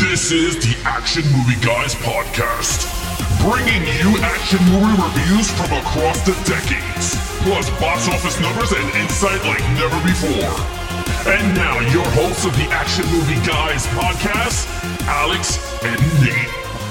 This is the Action Movie Guys podcast, bringing you action movie reviews from across the decades, plus box office numbers and insight like never before. And now, your hosts of the Action Movie Guys podcast, Alex and Nate.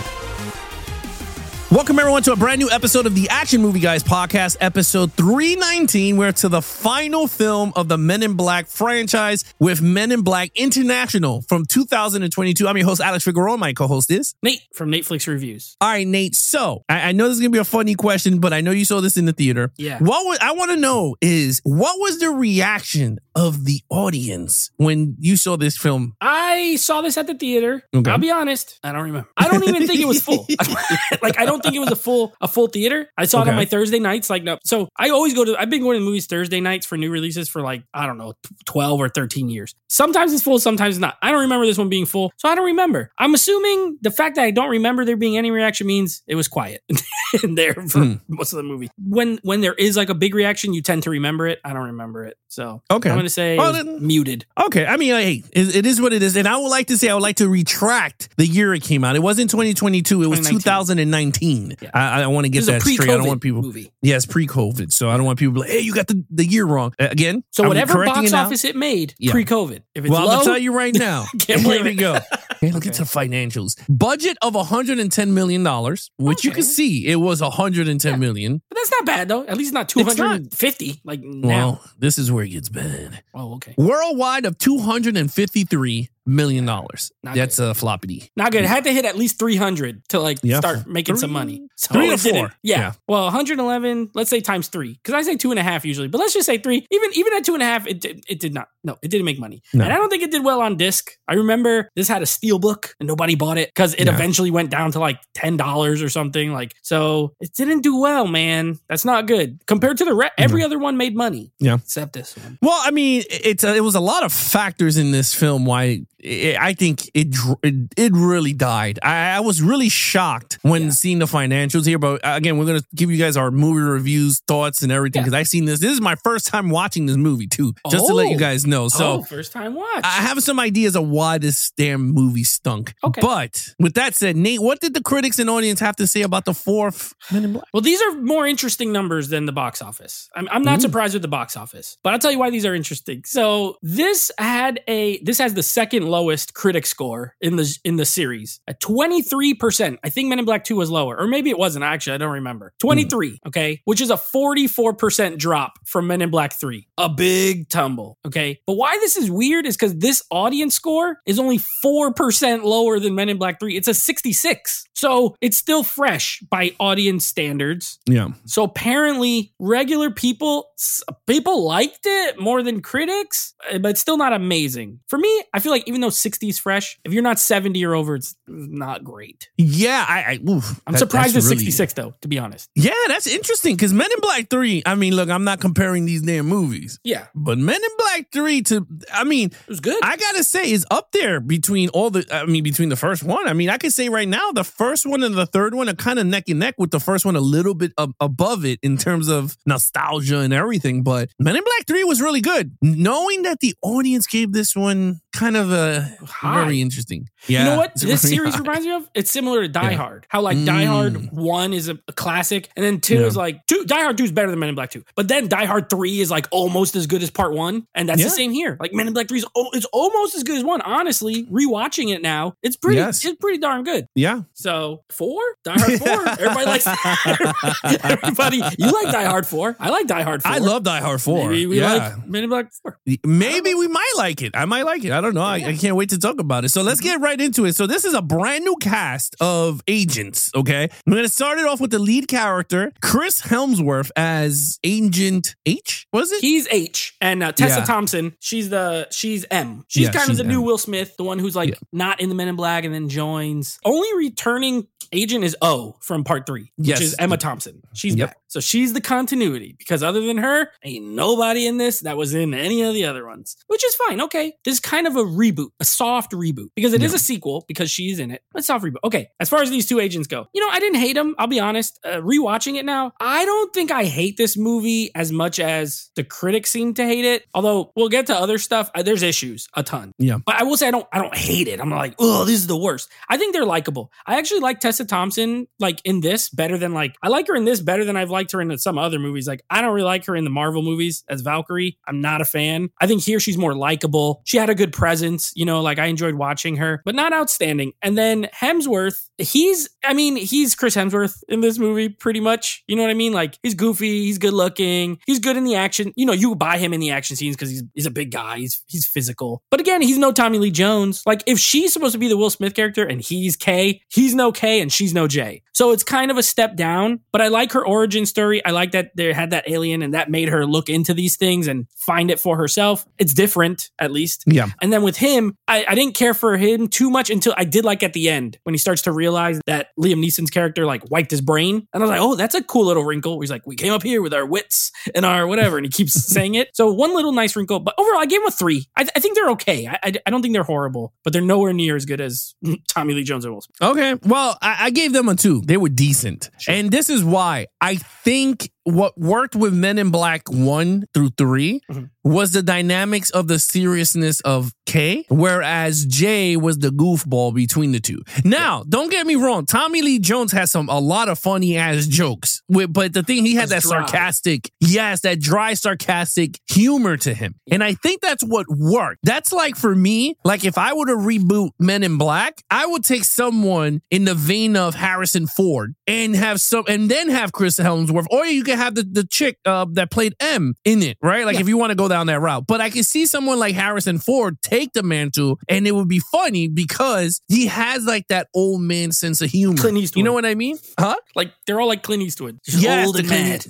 Welcome, everyone, to a brand new episode of the Action Movie Guys podcast, episode 319. We're to the final film of the Men in Black franchise with Men in Black International from 2022. I'm your host, Alex Figueroa. My co-host is Nate from Netflix Reviews. All right, Nate. So I know this is going to be a funny question, but I know you saw this in the theater. Yeah. I want to know is, what was the reaction of the audience when you saw this film? I saw this at the theater. Okay. I'll be honest. I don't remember. I don't even think it was full. I don't think it was a full theater. I saw it on my Thursday nights. No. So I've been going to movies Thursday nights for new releases for 12 or 13 years. Sometimes it's full, sometimes it's not. I don't remember this one being full, so I don't remember. I'm assuming the fact that I don't remember there being any reaction means it was quiet in there for most of the movie. When there is a big reaction, you tend to remember it. I don't remember it. So okay. I'm going to say muted. Okay. I mean, hey, it is what it is. And I would like to retract the year it came out. It wasn't 2022. It was 2019. Yeah. I want to get that straight. I don't want people. Movie. Yes, pre-COVID. So I don't want people to be like, hey, you got the year wrong. Again. So whatever box office it made pre-COVID. If it's low, low, I'll tell you right now. Can't blame Here we go. Okay, look into the financials. Budget of $110 million, which you can see it was $110 million. But that's not bad, though. At least not 250 now. Well, this is where it gets bad. Oh, okay. Worldwide of $253 million. That's good. A floppity. Not good. It had to hit at least 300 to start making some money. So 3 to 4. Yeah. Well, 111. Let's say times 3, because I say 2.5 usually, but let's just say 3. Even at 2.5, it did not. No, it didn't make money, and I don't think it did well on disc. I remember this had a steelbook and nobody bought it because it eventually went down to $10 or something. So it didn't do well, man. That's not good compared to the every other one made money. Yeah, except this one. Well, I mean, it was a lot of factors in this film why. I think it really died. I was really shocked when seeing the financials here. But again, we're going to give you guys our movie reviews, thoughts, and everything. Because I've seen this. This is my first time watching this movie, too. Just to let you guys know. So first time watch. I have some ideas of why this damn movie stunk. Okay. But with that said, Nate, what did the critics and audience have to say about the fourth Men in Black? Well, these are more interesting numbers than the box office. I'm not surprised with the box office. But I'll tell you why these are interesting. So this has the second lowest critic score in the series at 23%. I think Men in Black 2 was lower, or maybe it wasn't. Actually, I don't remember. 23, okay, which is a 44% drop from Men in Black 3. A big tumble, okay. But why this is weird is because this audience score is only 4% lower than Men in Black 3. It's a 66, so it's still fresh by audience standards. Yeah. So apparently, regular people liked it more than critics, but it's still not amazing. For me, I feel like even though 60 is fresh, if you're not 70 or over, it's not great. Yeah, I'm surprised at 66 though, to be honest. Yeah, that's interesting because Men in Black 3, I mean, look, I'm not comparing these damn movies. Yeah. But Men in Black 3 it was good. I gotta say, is up there between between the first one. I mean, I could say right now, the first one and the third one are kind of neck and neck, with the first one a little bit above it in terms of nostalgia and everything. But Men in Black 3 was really good. Knowing that the audience gave this one kind of very interesting. Yeah. You know what this series reminds me of? It's similar to Die Hard. How Die Hard 1 is a classic, and then 2 is Die Hard 2 is better than Men in Black 2. But then Die Hard 3 is almost as good as part 1, and that's the same here. Men in Black 3 is almost as good as 1. Honestly, rewatching it now, it's pretty darn good. Yeah. So 4? Die Hard 4? Everybody likes everybody. You like Die Hard 4. I like Die Hard 4. I love Die Hard 4. Maybe we like Men in Black 4. Maybe we might like it. I might like it. I don't know. I can't wait to talk about it. So let's get right into it. So this is a brand new cast of agents, okay? I'm going to start it off with the lead character, Chris Hemsworth, as Agent H, was it? He's H. And Tessa Thompson, she's M. She's kind of the new Will Smith, the one who's not in the Men in Black and then joins. Only returning agent is O from part 3, which is Emma Thompson. She's back. So she's the continuity because other than her, ain't nobody in this that was in any of the other ones, which is fine. Okay. This is kind of a reboot, a soft reboot because it is a sequel because she's in it. A soft reboot. Okay. As far as these two agents go, I didn't hate them. I'll be honest. Rewatching it now, I don't think I hate this movie as much as the critics seem to hate it. Although we'll get to other stuff. There's issues, a ton. Yeah. But I will say I don't hate it. I'm like, oh, this is the worst. I think they're likable. I actually like Tessa Thompson like in this better than I like her in this better than I've liked her in some other movies. Like I don't really like her in the Marvel movies as Valkyrie. I'm not a fan. I think here she's more likable. She had a good presence, I enjoyed watching her, but not outstanding. And then Hemsworth, he's Chris Hemsworth in this movie pretty much. You know what I mean? Like he's goofy, he's good looking, he's good in the action. You buy him in the action scenes because he's a big guy, he's physical. But again, he's no Tommy Lee Jones. Like if she's supposed to be the Will Smith character and he's K, he's no K and she's no J. So it's kind of a step down, but I like her origin story. I like that they had that alien and that made her look into these things and find it for herself. It's different, at least. Yeah. And then with him, I didn't care for him too much until I did like at the end when he starts to realize that Liam Neeson's character wiped his brain. And I was like, oh, that's a cool little wrinkle. He's like, we came up here with our wits and our whatever. And he keeps saying it. So one little nice wrinkle, but overall I gave him a 3. I think they're okay. I don't think they're horrible, but they're nowhere near as good as Tommy Lee Jones and Will Smith. Okay. Well, I gave them a 2. They were decent. Sure. And this is why I think what worked with Men in Black 1 through 3 was the dynamics of the seriousness of K, whereas J was the goofball between the two. Now, don't get me wrong. Tommy Lee Jones has a lot of funny ass jokes, but the thing, he had that sarcastic, that dry, sarcastic humor to him. And I think that's what worked. That's like for me, like if I were to reboot Men in Black, I would take someone in the vein of Harrison Ford and then have Chris Hemsworth, or you can have the chick that played M in it, right? Like if you want to go down that route. But I can see someone like Harrison Ford take the mantle and it would be funny because he has like that old man sense of humor. Clint Eastwood. You know what I mean? Huh? Like they're all like Clint Eastwood. Yes, old and mad.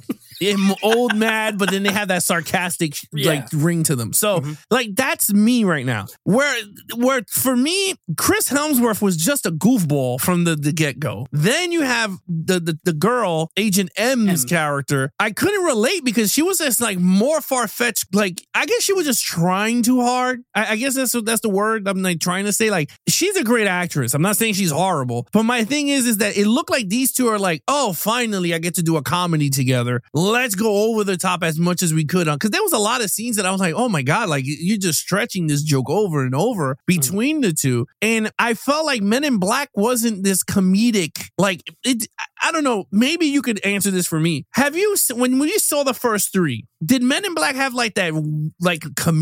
Old mad, but then they have that sarcastic ring to them. So that's me right now. Where for me, Chris Hemsworth was just a goofball from the get-go. Then you have the girl, Agent M's character. I couldn't relate because she was just like more far-fetched. Like I guess she was just trying too hard. I guess that's the word I'm like trying to say. Like she's a great actress. I'm not saying she's horrible, but my thing is that it looked like these two are like, oh, finally I get to do a comedy together. Let's go over the top as much as we could on, because there was a lot of scenes that I was like, oh my God, like you're just stretching this joke over and over between the two. And I felt like Men in Black wasn't this comedic, like it. I don't know. Maybe you could answer this for me. Have you, when you saw the first 3, did Men in Black have like that like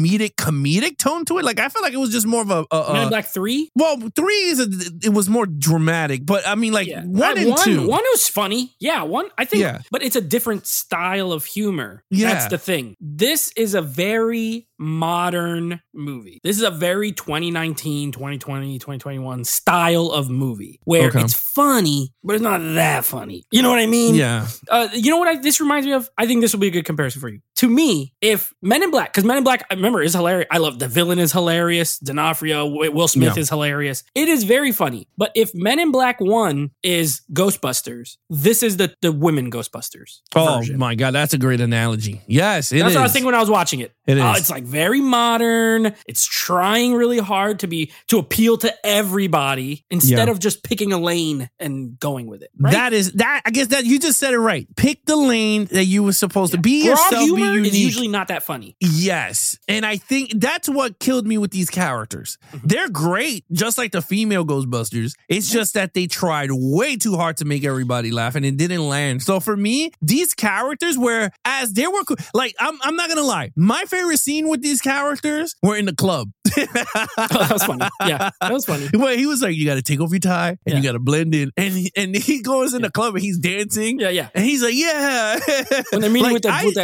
comedic tone to it? Like I felt like it was just more of a Men in Black 3. Well, 3 it was more dramatic, but I mean like 1 and 2. 1 was funny. Yeah, 1 I think, but it's a different style of humor. Yeah. That's the thing. This is a very modern movie. This is a very 2019, 2020, 2021 style of movie where it's funny, but it's not that funny. You know what I mean? Yeah. You know what this reminds me of? I think this will be a good comparison for you. To me, if Men in Black, because Men in Black, I remember, is hilarious. I love the villain is hilarious. D'Onofrio, Will Smith is hilarious. It is very funny. But if Men in Black 1 is Ghostbusters, this is the women Ghostbusters version. Oh my God, that's a great analogy. Yes, it is. That's what I was thinking when I was watching it. It is. It's like very modern. It's trying really hard to appeal to everybody instead of just picking a lane and going with it. Right? I guess that you just said it right. Pick the lane that you were supposed to be yourself. Humor be unique. Is usually not that funny. Yes, and I think that's what killed me with these characters. They're great, just like the female Ghostbusters. It's just that they tried way too hard to make everybody laugh, and it didn't land. So for me, these characters were like I'm not gonna lie. My favorite scene with these characters were in the club. That was funny. Yeah, that was funny. Well, he was like, you got to take off your tie and you got to blend in. And he goes in the club and he's dancing. Yeah. And he's like, yeah. When they're meeting with that one guy.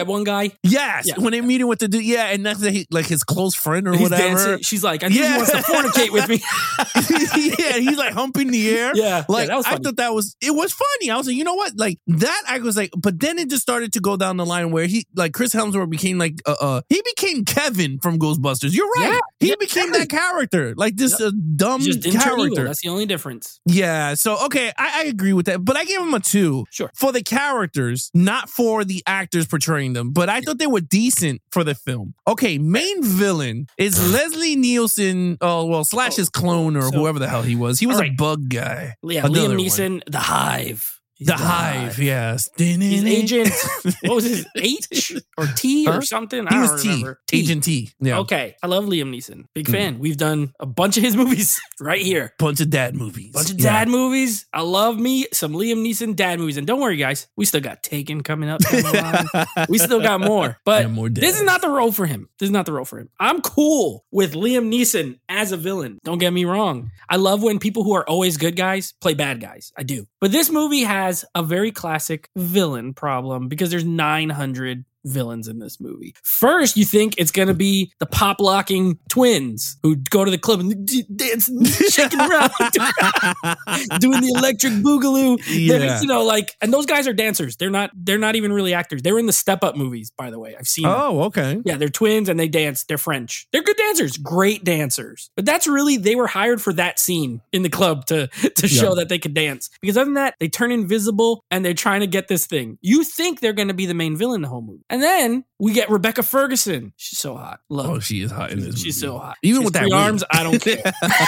guy. Yes, Yeah. when they meet him with the dude, and that's like his close friend or He's whatever. dancing. She's like, I think he wants to fornicate with me. Yeah, he's like humping the air. Yeah, like that was I funny. thought it was funny. I was like, you know what, like that. I was like, but then it just started to go down the line where he, like Chris Hemsworth became like, he became Kevin from Ghostbusters. You're right. Yeah, he yeah, became that character, like this dumb He just didn't turn evil. character. That's the only difference. Yeah, so okay, I agree with that, but I gave him a 2. Sure. For the characters, not for the actors portraying them, but I thought they were decent for the film. Okay, main villain is Leslie Nielsen, slash his clone or whoever the hell he was. He was a bug guy. Yeah, Another Liam Neeson, The Hive. He's The Hive, yes. He's Agent, what was his, H or T or something? I don't remember. Agent T. Yeah. Okay, I love Liam Neeson. Big fan. We've done a bunch of his movies right here. Bunch of dad movies. Movies. I love me some Liam Neeson dad movies. And don't worry, guys, we still got Taken coming up down the line. We still got more. But more this is not the role for him. I'm cool with Liam Neeson as a villain. Don't get me wrong. I love when people who are always good guys play bad guys. I do. But this movie has a very classic villain problem because there's 900 villains in this movie. First, you think it's going to be the pop-locking twins who go to the club and dance and shaking around doing the electric boogaloo. Yeah. And those guys are dancers. They're not even really actors. They were in the Step Up movies, by the way. I've seen them. Oh, okay. Yeah, they're twins and they dance. They're French. They're good dancers, great dancers. But that's really, they were hired for that scene in the club to show that they could dance. Because other than that, they turn invisible and they're trying to get this thing. You think they're going to be the main villain the whole movie. And then we get Rebecca Ferguson. She's so hot. Love her. Oh, she is hot in this movie. She's so hot. Even She's with that 3 wig. arms, I don't care.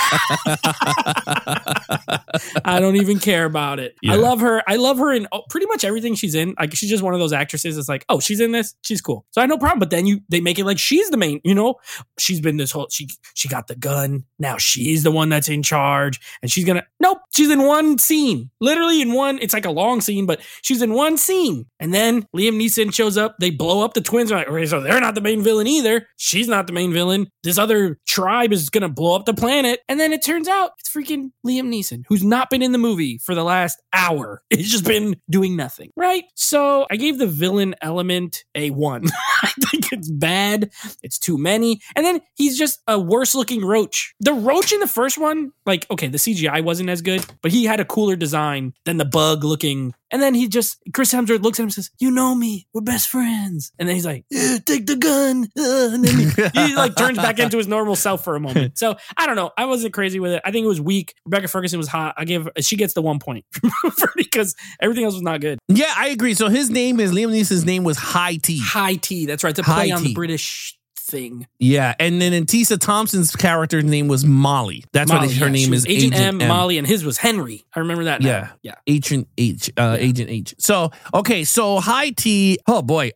I don't even care about it. Yeah. I love her in pretty much everything she's in. Like, she's just one of those actresses that's like, oh, she's in this, she's cool. So I had no problem. But then they make it like she's the main, she's been this whole, she got the gun. Now she's the one that's in charge. And she's in one scene. Literally in one, it's like a long scene, but she's in one scene. And then Liam Neeson shows up. They blow up the twins. Like, okay, so they're not the main villain either. She's not the main villain. This other tribe is going to blow up the planet. And then it turns out it's freaking Liam Neeson, who's not been in the movie for the last hour. He's just been doing nothing, right? So I gave the villain element a 1. I think it's bad. It's too many. And then he's just a worse looking roach. The roach in the first one, like, okay, the CGI wasn't as good, but he had a cooler design than the bug looking. And then Chris Hemsworth looks at him and says, you know me, we're best friends. And then he's like, take the gun. And then he like turns back into his normal self for a moment. So I don't know. I wasn't crazy with it. I think it was weak. Rebecca Ferguson was hot. She gets the 1 point because everything else was not good. Yeah, I agree. So Liam Neeson's name was High T. High T. That's right. To play on the British thing. Yeah, and then Tessa Thompson's character's name was Molly. That's why her name is Agent M. Molly, and his was Henry. I remember that now. Yeah. Agent H. Agent H. So, okay, so High T. Oh, boy.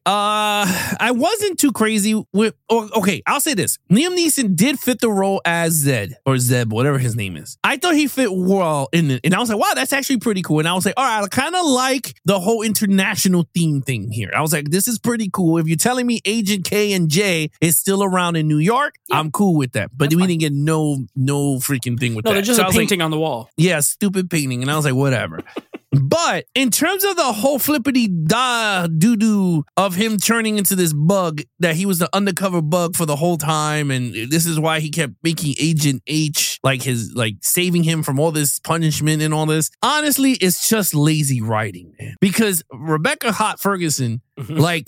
I wasn't too crazy with... Okay, I'll say this. Liam Neeson did fit the role as Zed, or Zeb, whatever his name is. I thought he fit well in it. And I was like, wow, that's actually pretty cool. And I was like, all right, I kind of like the whole international theme thing here. I was like, this is pretty cool. If you're telling me Agent K and J is still around in New York, I'm cool with that. But we didn't get no freaking thing with that. No, they're just a painting on the wall. Yeah, stupid painting. And I was like, whatever. But in terms of the whole flippity doo-doo of him turning into this bug, that he was the undercover bug for the whole time, and this is why he kept making Agent H saving him from all this punishment and all this. Honestly, it's just lazy writing, man. Because Rebecca Hot Ferguson, like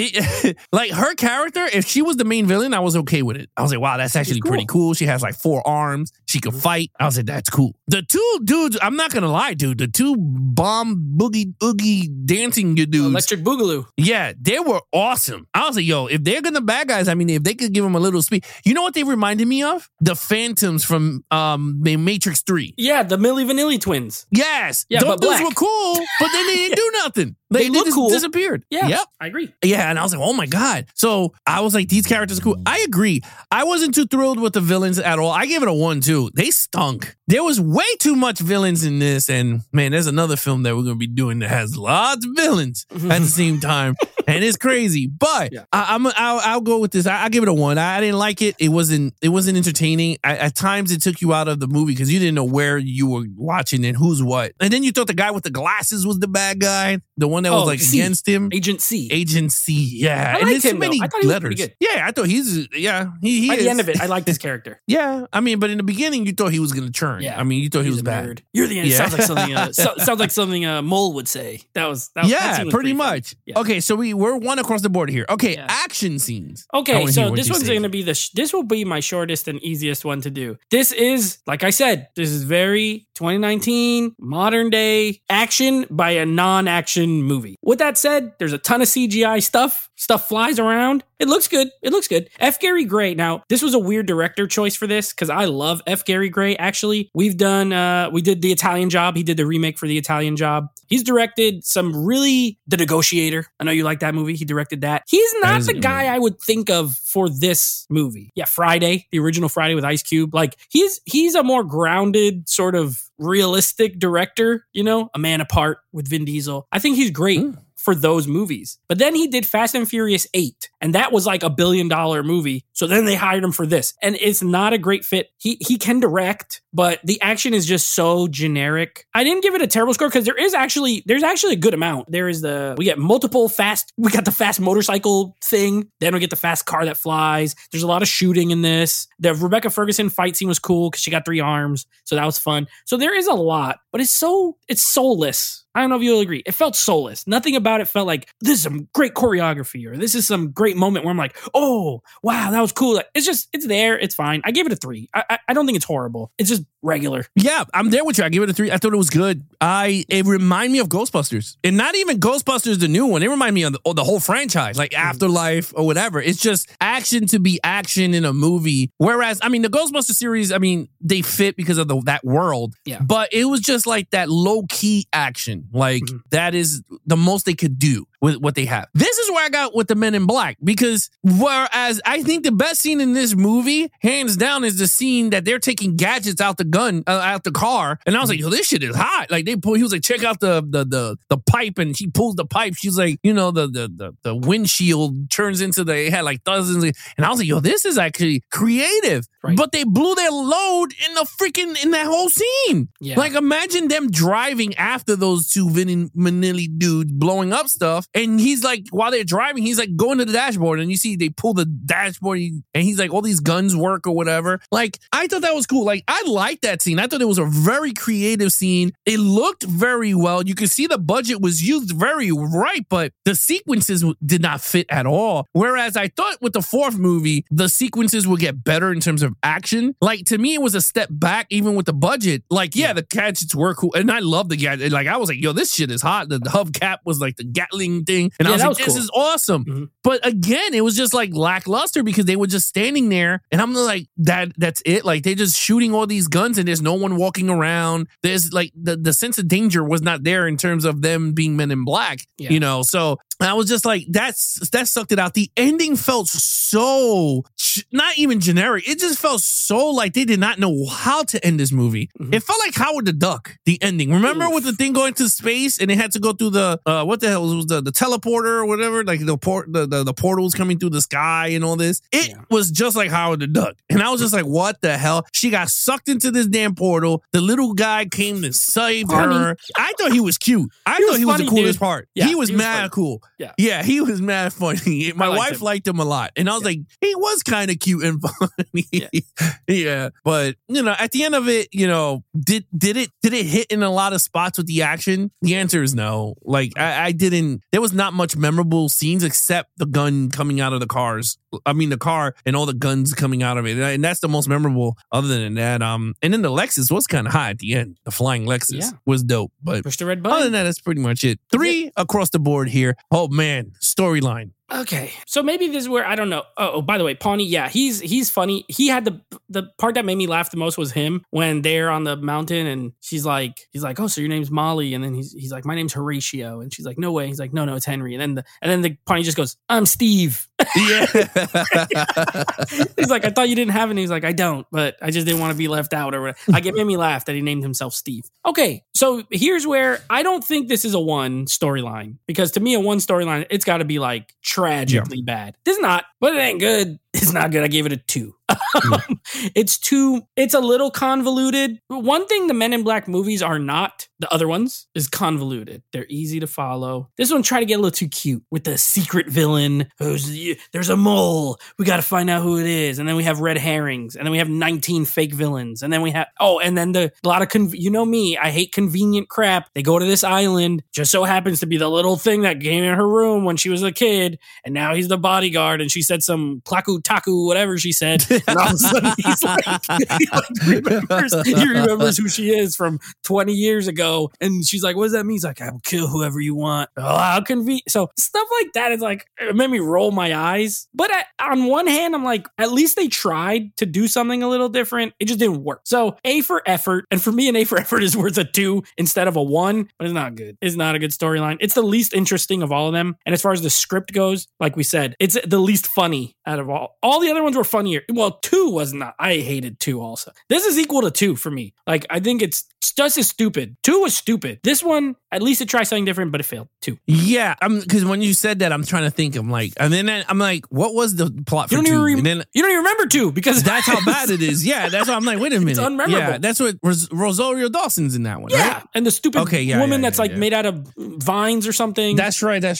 her character, if she was the main villain, I was okay with it. I was like, wow, that's actually pretty cool. She has like 4 arms. She can fight. I was like, that's cool. The 2 dudes, I'm not gonna lie, dude. The 2 bomb boogie oogie dancing dudes, Electric Boogaloo. Yeah, they were awesome. I was like, yo, if they're gonna bad guys, I mean, if they could give them a little speed. You know what they reminded me of? The Phantoms from the Matrix 3. Yeah, the Milli Vanilli twins. Yes. Yeah, those but dudes black. were cool, but then they didn't do nothing. They look just cool. disappeared. Yeah, Yep. I agree. Yeah, and I was like, oh my God. So I was like, these characters are cool. I agree. I wasn't too thrilled with the villains at all. I gave it a 1, too. They stunk. There was way too much villains in this. And man, there's another film that we're going to be doing that has lots of villains at the same time. And it's crazy. But I'll go with this. I'll give it a 1. I didn't like it. It wasn't entertaining. At times it took you out of the movie because you didn't know where you were watching and who's what. And then you thought the guy with the glasses was the bad guy. The one that was like C. against him. Agent C. Agent C. Yeah. I And liked there's so him, many though. I thought he was pretty letters. good. Yeah, I thought he By is. the end of it, I liked his character. Yeah. I mean, but in the beginning, you thought he was going to turn. Yeah. I mean, you thought he He's was a bad. nerd. You're the end. Yeah. Sounds like something Mole would say. That Yeah, scene was pretty funny. much. Yeah. Okay, so we're one across the board here. Okay, Yeah. action scenes. I Okay, wanna hear so what this you one's say. going to be this will be my shortest and easiest one to do. This is, like I said, this is very 2019 modern day action by a non-action movie. With that said, there's a ton of CGI stuff. Stuff flies around. It looks good. F. Gary Gray. Now, this was a weird director choice for this because I love F. Gary Gray. Actually, we did The Italian Job. He did the remake for The Italian Job. He's directed some really The Negotiator. I know you like that movie. He directed that. He's not is a the good guy movie. I would think of for this movie. Yeah, Friday, the original Friday with Ice Cube. Like he's a more grounded sort of realistic director, A Man Apart with Vin Diesel. I think he's great for those movies. But then he did Fast and Furious 8, and that was like $1 billion movie. So then they hired him for this. And it's not a great fit. He can direct, but the action is just so generic. I didn't give it a terrible score because there's actually a good amount. We got the fast motorcycle thing, then we get the fast car that flies. There's a lot of shooting in this. The Rebecca Ferguson fight scene was cool because she got 3 arms. So that was fun. So there is a lot, but it's soulless. I don't know if you'll agree. It felt soulless. Nothing about it felt like this is some great choreography or this is some great moment where I'm like, oh, wow, that was cool. Like, it's there. It's fine. I gave it a 3. I don't think it's horrible. It's just regular. Yeah, I'm there with you. I give it a 3. I thought it was good. It reminded me of Ghostbusters. And not even Ghostbusters, the new one. It reminded me of the whole franchise, like Afterlife or whatever. It's just action to be action in a movie. Whereas, I mean, the Ghostbusters series, I mean, they fit because of that world. Yeah. But it was just like that low-key action. Like, that is the most they could do with what they have. This is where I got with the Men in Black, because whereas I think the best scene in this movie, hands down, is the scene that they're taking gadgets out the car, and I was like, yo, this shit is hot. Like he was like, check out the pipe, and she pulls the pipe. She's like, the windshield turns into it had like dozens, and I was like, yo, this is actually creative. Right. But they blew their load in that whole scene. Yeah. Like, imagine them driving after those two Vinny Manilli dudes blowing up stuff. And he's like, while they're driving, he's like going to the dashboard, and you see they pull the dashboard, and he's like, all these guns work or whatever. Like, I thought that was cool. Like, I liked that scene. I thought it was a very creative scene. It looked very well. You could see the budget was used very right, but the sequences did not fit at all. Whereas I thought with the fourth movie, the sequences would get better in terms of action. Like, to me, it was a step back, even with the budget. Like, yeah, the gadgets were cool. And I love the gadget. Like, I was like, yo, this shit is hot. The hubcap was like the Gatling thing. And I was like, this is awesome. Mm-hmm. But again, it was just like lackluster because they were just standing there. And I'm like, that's it. Like, they're just shooting all these guns and there's no one walking around. There's like the sense of danger was not there in terms of them being Men in Black, So I was just like, that sucked it out. The ending felt so not even generic. It just felt so like they did not know how to end this movie. Mm-hmm. It felt like Howard the Duck, the ending. Remember with the thing going to space and it had to go through the what the hell was the teleporter or whatever? Like the portals coming through the sky and all this. It was just like Howard the Duck. And I was just like, what the hell? She got sucked into this damn portal. The little guy came to save her. I thought he was cute. I thought he was the coolest part. Yeah, he was mad cool. Yeah, he was mad funny. My wife liked him a lot. And I was like, he was kind of cute and funny. Yeah. But, at the end of it, did it hit in a lot of spots with the action? The answer is no. Like, I didn't, there was not much memorable scenes except the gun coming out of the cars. I mean, the car and all the guns coming out of it. And that's the most memorable other than that. And then the Lexus was kind of high at the end. The flying Lexus was dope. But push the red button. Other than that, that's pretty much it. 3 across the board here. Oh, man. Storyline. Okay, so maybe this is where I don't know. Oh, by the way, Pawnee, he's funny. He had the part that made me laugh the most was him when they're on the mountain and he's like, oh, so your name's Molly, and then he's like, my name's Horatio, and she's like, no way. He's like, no, it's Henry, and then the Pawnee just goes, I'm Steve. Yeah, he's like, I thought you didn't have any. He's like, I don't, but I just didn't want to be left out or whatever. Like, it made me laugh that he named himself Steve. Okay, so here's where I don't think this is a one storyline, because to me, a one storyline, it's got to be like tragically bad. This is not, but it ain't good. It's not good. I gave it a 2. It's a little convoluted. One thing the Men in Black movies are not, the other ones, is convoluted. They're easy to follow. This one tried to get a little too cute with the secret villain. There's a mole. We got to find out who it is. And then we have red herrings. And then we have 19 fake villains. And then we have, and then a lot of, you know me, I hate convenient crap. They go to this island. Just so happens to be the little thing that came in her room when she was a kid. And now he's the bodyguard. And she said some klaku taku, whatever she said. And all of a sudden he's he remembers who she is from 20 years ago. And she's like, what does that mean? He's like, I will kill whoever you want. Oh, how convenient. So stuff like that is like, it made me roll my eyes. But on one hand, I'm like, at least they tried to do something a little different. It just didn't work. So A for effort. And for me, an A for effort is worth a 2 instead of a 1. But it's not good. It's not a good storyline. It's the least interesting of all of them. And as far as the script goes, like we said, it's the least funny out of all. All the other ones were funnier. Well, 2 was not. I hated 2 also. This is equal to 2 for me. Like, I think it's just as stupid. 2 was stupid. This one, at least it tried something different, but it failed. 2. Yeah, because when you said that, I'm trying to think. I'm like, what was the plot for 2? You don't even remember 2 because that's how bad it is. Yeah, that's why I'm like, wait a minute. It's unmemorable. Yeah, that's what Rosario Dawson's in that one. Yeah, right? and the stupid woman that's made out of vines or something. That's right. The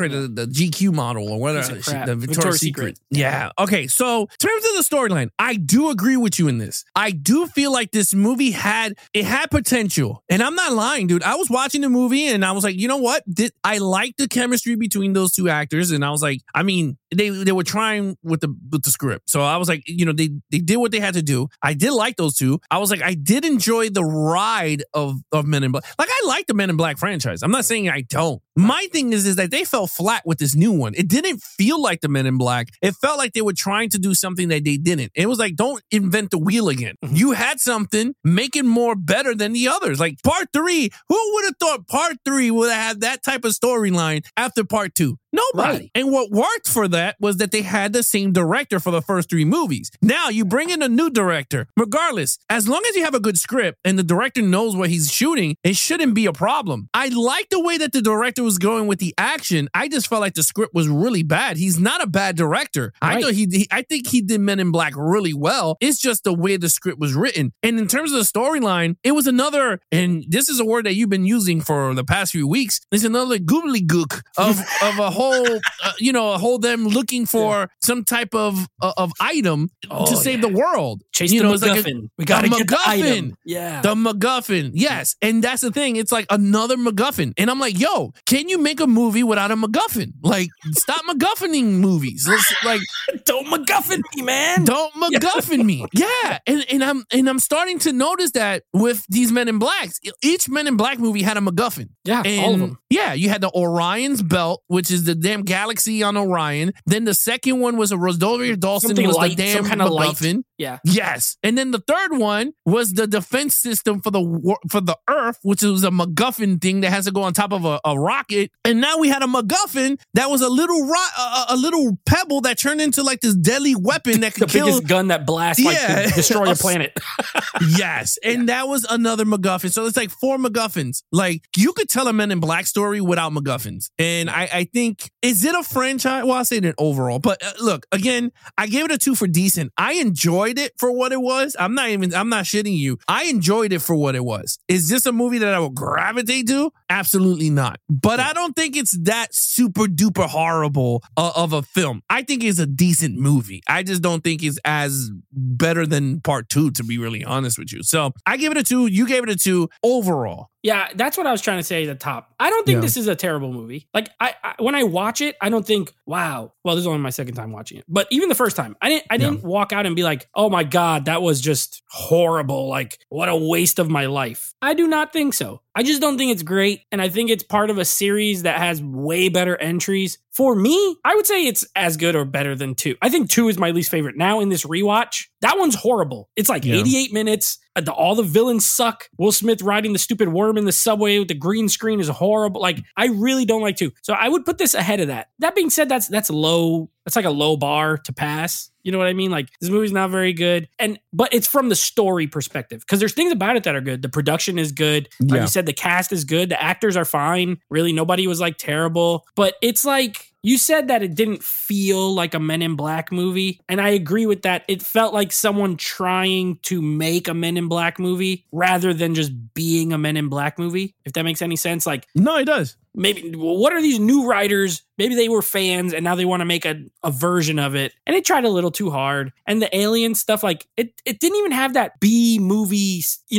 GQ model or whatever. The Victoria's Secret. Yeah. Okay. So in terms of the storyline, I do agree with you in this. I do feel like this movie had potential, and I'm not lying, dude. I was watching the movie and I was like, you know what? I like the chemistry between those two actors, and I was like, I mean, they were trying with the script, so I was like, you know, they did what they had to do. I did like those two. I was like, I did enjoy the ride of Men in Black. Like, I like the Men in Black franchise. I'm not saying I don't. My thing is that they fell flat with this new one. It didn't feel like the Men in Black. It felt like they were trying to do something that they didn't. It was like, don't invent the wheel again. Mm-hmm. You had something, make it more better than the others. Like part 3, who would have thought part 3 would have had that type of storyline after part 2? Nobody. Right. And what worked for that was that they had the same director for the first 3 movies. Now you bring in a new director. Regardless, as long as you have a good script and the director knows what he's shooting, it shouldn't be a problem. I like the way that the director was going with the action. I just felt like the script was really bad. He's not a bad director. Right. I think he did Men in Black really well. It's just the way the script was written. And in terms of the storyline, it was another, and this is a word that you've been using for the past few weeks, it's another gobbledygook of a whole a whole them looking for some type of item to save the world. Chase the MacGuffin. Like we gotta get the item. Yeah. The MacGuffin. Yes. And that's the thing. It's like another MacGuffin. And I'm like, yo, can you make a movie without a MacGuffin? Like, stop MacGuffining movies. Like, don't MacGuffin me, man. Don't MacGuffin me. Yeah. And I'm starting to notice that with these Men in Blacks. Each Men in Black movie had a MacGuffin. Yeah, all of them. Yeah, you had the Orion's belt, which is the damn galaxy on Orion. Then the second one was a Rosario Dawson was the damn kind of MacGuffin. Yeah. Yes. And then the third one was the defense system for the Earth, which was a MacGuffin thing that has to go on top of a rocket. And now we had a MacGuffin that was a little pebble that turned into like this deadly weapon that could kill. The biggest gun that blasts to destroy a planet. Yes. And that was another MacGuffin. So it's like 4 MacGuffins. Like, you could tell a Men in Black story without MacGuffins. And I think, is it a franchise? Well, I'll say it overall. But look, again, I gave it a 2 for decent. I enjoyed it for what it was. I'm not shitting you. I enjoyed it for what it was. Is this a movie that I will gravitate to? Absolutely not. But I don't think it's that super duper horrible of a film. I think it's a decent movie. I just don't think it's as better than part 2, to be really honest with you. So I give it a 2. You gave it a 2 overall. Yeah, that's what I was trying to say at the top. I don't think this is a terrible movie. Like, I when I watch it, I don't think, wow. Well, this is only my second time watching it. But even the first time, I didn't walk out and be like, oh my God, that was just horrible. Like, what a waste of my life. I do not think so. I just don't think it's great. And I think it's part of a series that has way better entries. For me, I would say it's as good or better than 2. I think 2 is my least favorite. Now in this rewatch, that one's horrible. It's like 88 minutes. All the villains suck. Will Smith riding the stupid worm in the subway with the green screen is horrible. Like, I really don't like 2. So I would put this ahead of that. That being said, that's low. That's like a low bar to pass. You know what I mean? Like, this movie's not very good. But it's from the story perspective, because there's things about it that are good. The production is good. Like you said, the cast is good. The actors are fine. Really, nobody was like terrible. But it's like, you said that it didn't feel like a Men in Black movie, and I agree with that. It felt like someone trying to make a Men in Black movie rather than just being a Men in Black movie, if that makes any sense. Like, no, it does. Maybe, what are these new writers? Maybe they were fans and now they want to make a version of it. And they tried a little too hard. And the alien stuff, like, it didn't even have that B-movie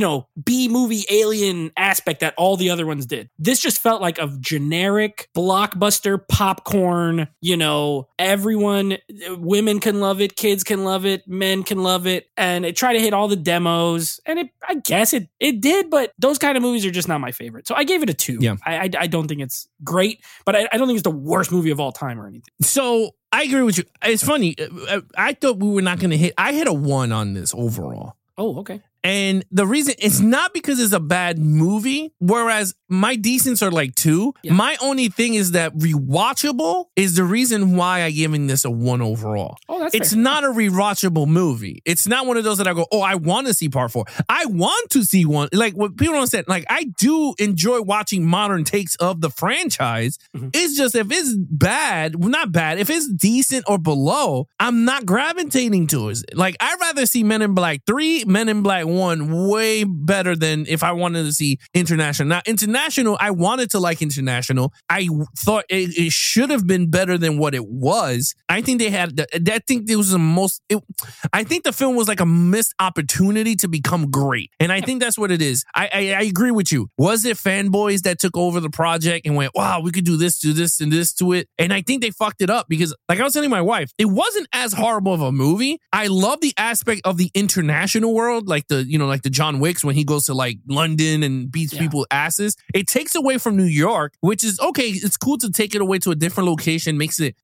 alien aspect that all the other ones did. This just felt like a generic blockbuster popcorn, everyone, women can love it, kids can love it, men can love it. And it tried to hit all the demos. And I guess it did, but those kind of movies are just not my favorite. So I gave it a 2. Yeah. I don't think it's great, but I don't think it's the worst movie of all time or anything. So I agree with you. It's funny. I thought we were not going to hit. I hit a 1 on this overall. Oh, okay. And the reason, it's not because it's a bad movie, whereas my decents are like 2. Yeah. My only thing is that rewatchable is the reason why I'm giving this a 1 overall. Oh, that's It's fair. not a rewatchable movie. It's not one of those that I go, oh, I want to see part 4. I want to see one. Like what people don't understand, like I do enjoy watching modern takes of the franchise. Mm-hmm. It's just if it's bad, well, not bad, if it's decent or below, I'm not gravitating to it. Like I'd rather see Men in Black 3, Men in Black 1 way better than if I wanted to see International. Now, International, I wanted to like International. I thought it should have been better than what it was. I think they had, I think it was I think the film was like a missed opportunity to become great. And I think that's what it is. I agree with you. Was it fanboys that took over the project and went, wow, we could do this, and this to it? And I think they fucked it up because, like I was telling my wife, it wasn't as horrible of a movie. I love the aspect of the international world, like the John Wicks when he goes to like London and beats people's asses. It takes away from New York, which is okay. It's cool to take it away to a different location, makes it,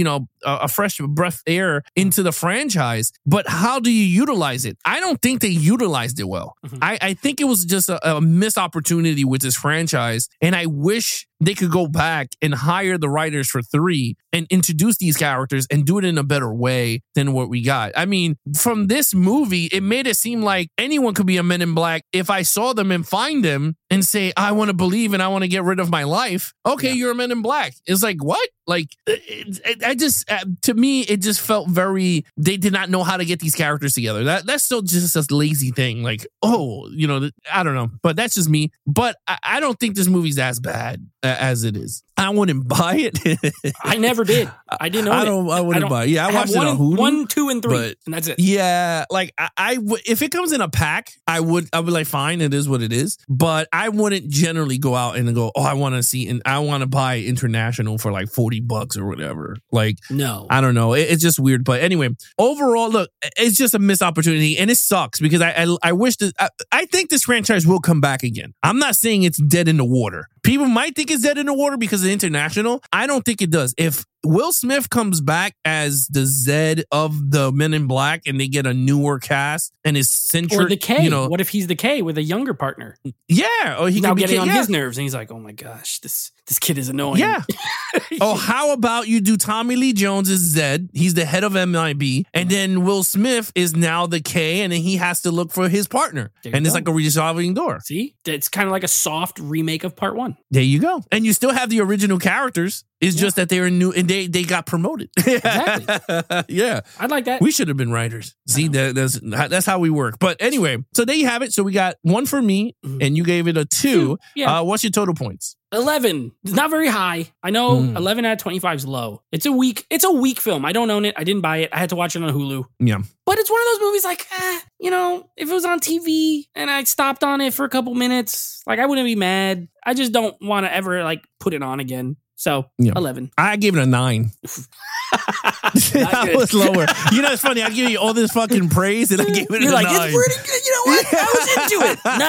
a fresh breath air into the franchise. But how do you utilize it? I don't think they utilized it well. Mm-hmm. I think it was just a missed opportunity with this franchise. And I wish they could go back and hire the writers for 3 and introduce these characters and do it in a better way than what we got. I mean, from this movie, it made it seem like anyone could be a Men in Black if I saw them and find them and say, I want to believe and I want to get rid of my life. Okay, you're a Men in Black. It's like, what? Like, to me, it just felt very, they did not know how to get these characters together. That's still just a lazy thing. Like, I don't know. But that's just me. But I don't think this movie's as bad as it is. I wouldn't buy it. I never did. I didn't own it. I wouldn't buy it. Yeah, I watched it on Hulu. 1, 2, and 3, and that's it. Yeah, like if it comes in a pack, I would be like, fine, it is what it is. But I wouldn't generally go out and go, oh, I want to see, and I want to buy International for like $40 or whatever. Like, no, I don't know. It's just weird. But anyway, overall, look, it's just a missed opportunity, and it sucks because I wish that I think this franchise will come back again. I'm not saying it's dead in the water. People might think it's dead in the water because of International. I don't think it does. If Will Smith comes back as the Zed of the Men in Black and they get a newer cast and is centric, or the K. What if he's the K with a younger partner? Yeah, or he now can be getting on his nerves, and he's like, "Oh my gosh, this kid is annoying." Yeah. Oh, how about you do Tommy Lee Jones as Zed? He's the head of MIB, and then Will Smith is now the K, and then he has to look for his partner, and it's like a resolving door. See, it's kind of like a soft remake of Part 1. There you go, and you still have the original characters. It's just that they're new and they got promoted. Exactly. Yeah. I'd like that. We should have been writers. See, that's how we work. But anyway, so there you have it. So we got 1 for me and you gave it a 2. Yeah. What's your total points? 11. It's not very high. I know 11 out of 25 is low. It's a weak film. I don't own it. I didn't buy it. I had to watch it on Hulu. Yeah. But it's one of those movies like, if it was on TV and I stopped on it for a couple minutes, like I wouldn't be mad. I just don't want to ever like put it on again. So 11. I gave it a 9. That was lower. It's funny. I give you all this fucking praise and I gave it a 9. It's pretty good. You know what? I was into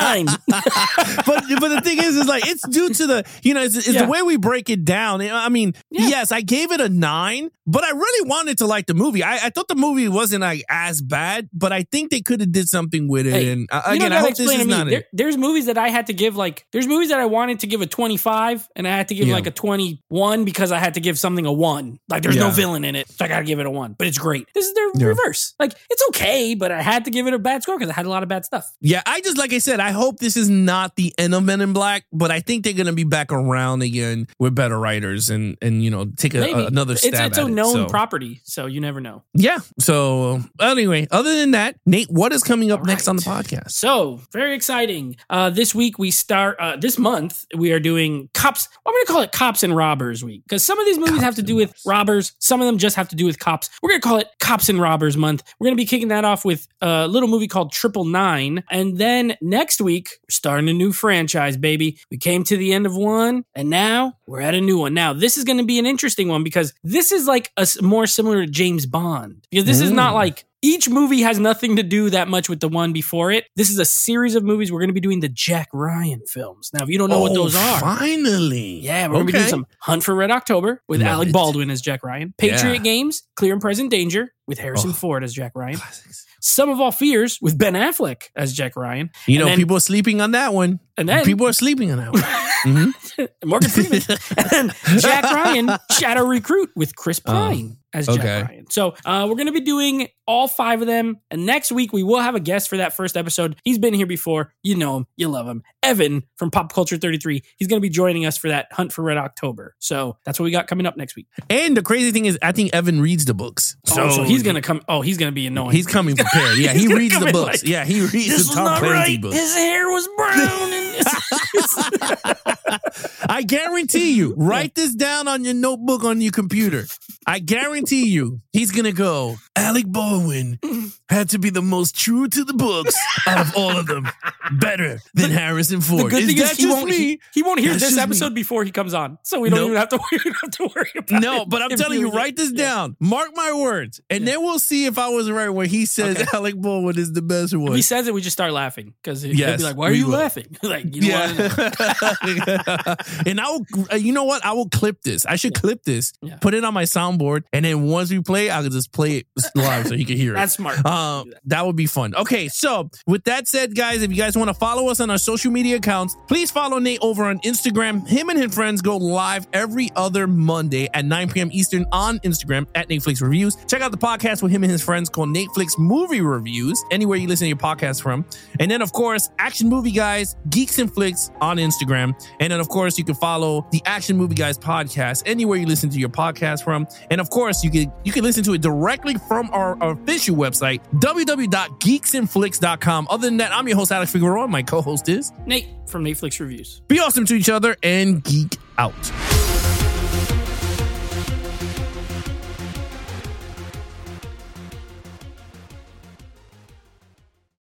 it. 9. but the thing is like it's due to the it's the way we break it down. I mean, yes, I gave it a 9, but I really wanted to like the movie. I thought the movie wasn't like as bad, but I think they could have did something with it. Hey, and again, I hope this is not it. There's movies that I had to give there's movies that I wanted to give a 25 and I had to give like a 21 because I had to give something a 1. Like there's no villain in it. So I got to give it a 1. But it's great. This is their reverse. Like, it's okay, but I had to give it a bad score because I had a lot of bad stuff. Yeah, like I said, I hope this is not the end of Men in Black, but I think they're going to be back around again with better writers and take another stab at it. It's a known property, so you never know. Yeah. So anyway, other than that, Nate, what is coming up next on the podcast? So very exciting. This week we start, this month we are doing Cops. I'm going to call it Cops and Robbers Week because some of these movies have to do with robbers. Some of them just have to do with cops. We're going to call it Cops and Robbers Month. We're going to be kicking that off with a little movie called 999. And then next week, we're starting a new franchise, baby. We came to the end of one and now we're at a new one. Now, this is going to be an interesting one because this is like more similar to James Bond because this is not like each movie has nothing to do that much with the one before it. This is a series of movies. We're going to be doing the Jack Ryan films. Now, if you don't know what those are. Finally. Yeah, we're going to be doing some Hunt for Red October with Alec Baldwin as Jack Ryan. Patriot Games, Clear and Present Danger with Harrison Ford as Jack Ryan. Classics. Sum of All Fears with Ben Affleck as Jack Ryan. People are sleeping on that one. And then people are sleeping on that one. Morgan Freeman. And then Jack Ryan, Shadow Recruit with Chris Pine as Jack Ryan. So we're going to be doing all 5 of them. And next week, we will have a guest for that first episode. He's been here before. You know him. You love him. Evan from Pop Culture 33. He's going to be joining us for that Hunt for Red October. So that's what we got coming up next week. And the crazy thing is, I think Evan reads the books. So he's going to come. Oh, he's going to be annoying. He's coming prepared. Yeah, he reads the books. He reads the Tom Clancy books. His hair was brown. I guarantee you, write this down on your notebook on your computer. I guarantee you, he's going to go, Alec Baldwin had to be the most true to the books out of all of them. Better than Harrison Ford. The good thing is he won't hear this episode before he comes on. So we don't even have to worry about it. No, but I'm telling you, write this down. Mark my words. And then we'll see if I was right when he says Alec Baldwin is the best one. If he says it, we just start laughing. Because he'll be like, why are you laughing? Like, you don't want to know. And I will, you know what? I will clip this. I should clip this, put it on my soundboard, and then once we play, I can just play it live so you can hear it. That's smart. That would be fun. Okay, so with that said, guys, if you guys want to follow us on our social media accounts, please follow Nate over on Instagram. Him and his friends go live every other Monday at 9 p.m. Eastern on Instagram at Netflix Reviews. Check out the podcast with him and his friends called Netflix Movie Reviews, anywhere you listen to your podcast from. And then, of course, Action Movie Guys, Geeks and Flicks on Instagram. And then, of course, you can follow the Action Movie Guys podcast anywhere you listen to your podcast from. And of course, you can listen to it directly from our official website, www.geeksandflix.com. Other than that, I'm your host, Alex Figueroa. My co-host is Nate from Netflix Reviews. Be awesome to each other and geek out.